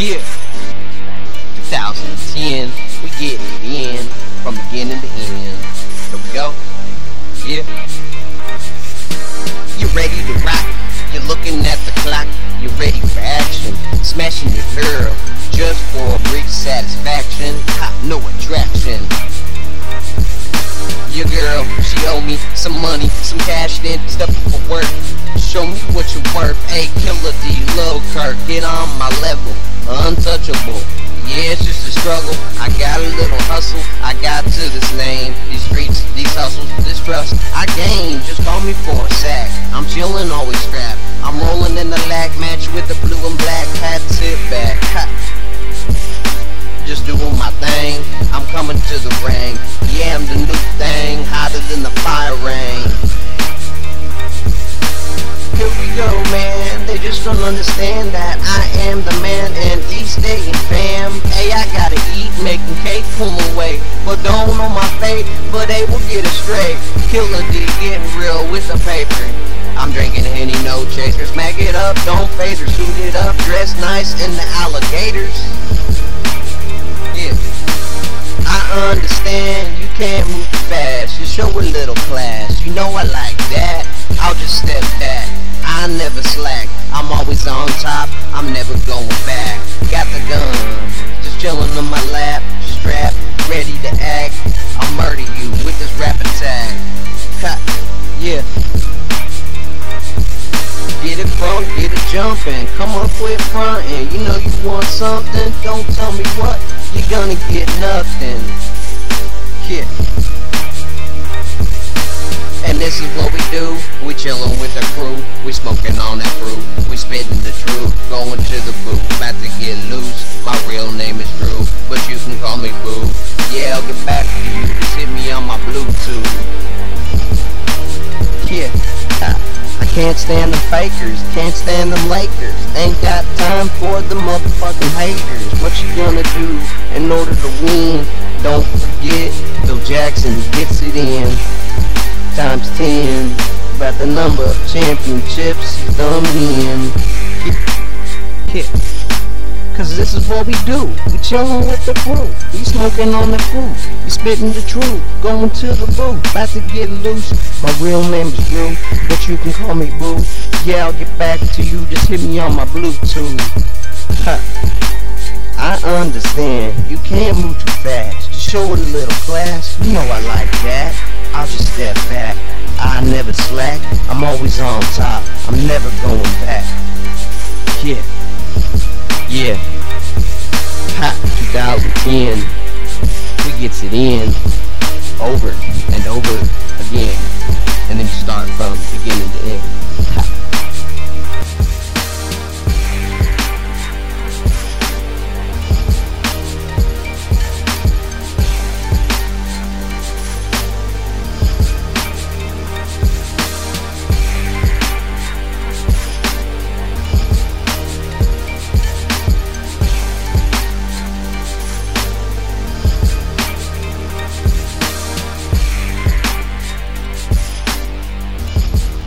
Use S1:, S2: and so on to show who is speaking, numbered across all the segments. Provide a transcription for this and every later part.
S1: Yeah, 2010, we getting it in from beginning to end. Here we go. Yeah. You ready to rock? You're looking at the clock. You're ready for action. Smashing your girl just for a brief satisfaction. Ha, no attraction. Your girl, she owe me some money, some cash, then step up for work. Show me what you're worth. Hey, Killer D, Lil Kirk, get on my level. Untouchable. Yeah, it's just a struggle. I got a little hustle. I got to this lane. These streets, these hustles, this trust I gain. Just call me for a sack. I'm chillin', always strapped. I'm rolling in the lag match with the blue and black hat. Sit back. Ha. Just doing my thing. I'm coming to the ring. Yeah, I'm the new thing, hotter than the fire rain. Here we go, man. They just don't understand that I am the man and East Dayton fam. Hey, I gotta eat, making cake, pull away. But don't know my fate, but they will get it straight. Killer D getting real with the paper. I'm drinking Henny, no chaser. Smack it up, don't phase her. Suit it up, dress nice in the alligators. Yeah, I understand you can't move too fast. Just show a little class. You know I like that. I'll just step back. I never slack. I'm always on top. I'm never going back. Got the gun, just chilling on my lap. Strapped, ready to act. I'll murder you with this rap attack. Ha, yeah. Get it crunk, get it jumping. Come on, quit frontin'. You know you want something. Don't tell me what. You're gonna get nothing. Yeah. And this is what we do. We chillin' with the crew. We smoking on that fruit. We spittin' the truth. Going to the booth. About to get loose. My real name is Drew, but you can call me Boo. Yeah, I'll get back to you. Just hit me on my Bluetooth. Yeah. I can't stand them fakers. Can't stand them Lakers. Ain't got time for the motherfucking haters. What you gonna do in order to win? Don't forget, Phil Jackson gets it in. Times 10, about the number of championships he's done win. Yeah. Cause this is what we do. We chillin' with the crew. We smoking on the fruit. We spittin' the truth. Going to the booth. About to get loose. My real name is Drew, but you can call me Boo. Yeah, I'll get back to you. Just hit me on my Bluetooth. Ha. I understand. You can't move too fast. Just show it a little class. You know I like that. I'll just step back. I never slack. I'm always on top. I'm never going back. Yeah. Yeah. Ha. 2010. We gets it in. Over and over again. And then you start from beginning to end. Ha.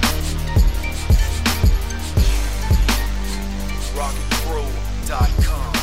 S2: rocketpro.com